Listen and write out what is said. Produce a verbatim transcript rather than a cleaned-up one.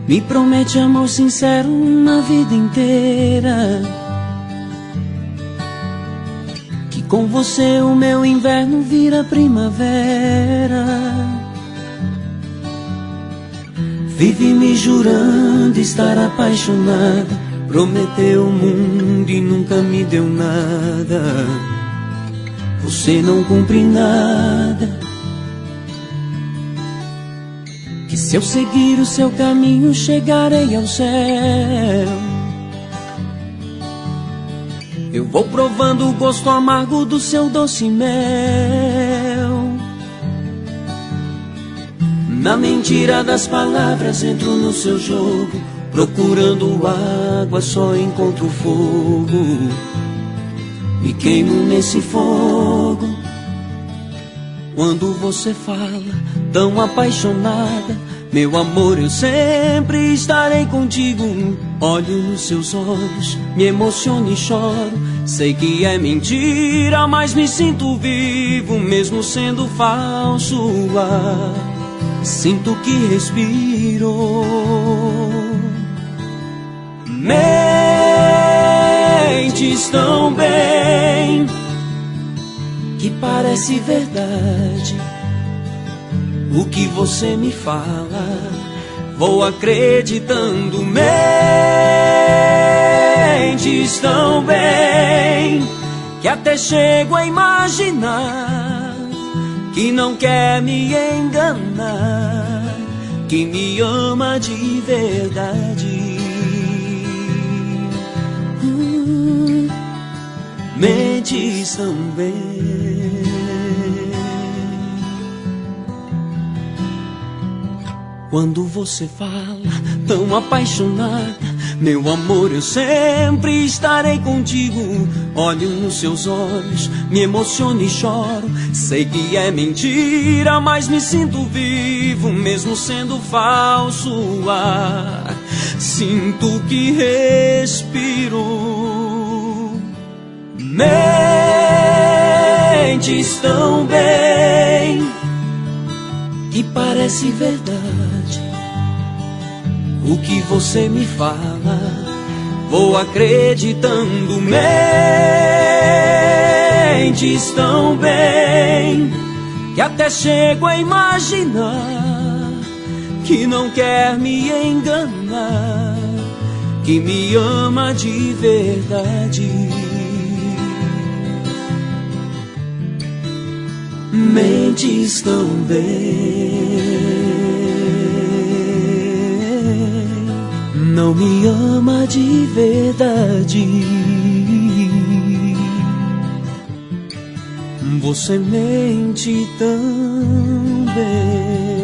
Me promete amor sincero na vida inteira, que com você o meu inverno vira primavera. Vive me jurando estar apaixonada, prometeu o mundo e nunca me deu nada. Você não cumpre nada, que se eu seguir o seu caminho chegarei ao céu. Eu vou provando o gosto amargo do seu doce mel. Na mentira das palavras entro no seu jogo, procurando água só encontro fogo. Me queimo nesse fogo. Quando você fala tão apaixonada, meu amor, eu sempre estarei contigo. Olho nos seus olhos, me emociono e choro. Sei que é mentira, mas me sinto vivo, mesmo sendo falso o ar. Sinto que respiro. Mentes tão bem que parece verdade o que você me fala. Vou acreditando. Mentes tão bem que até chego a imaginar que não quer me enganar, que me ama de verdade. uh, Mentes tão bem. Quando você fala tão apaixonada, meu amor, eu sempre estarei contigo. Olho nos seus olhos, me emociono e choro. Sei que é mentira, mas me sinto vivo, mesmo sendo falso o ar. Sinto que respiro. Mentes tão bem que parece verdade o que você me fala. Vou acreditando. Mentes tão bem que até chego a imaginar que não quer me enganar, que me ama de verdade. Mentes tão bem, não me ama de verdade. Você mente tão bem.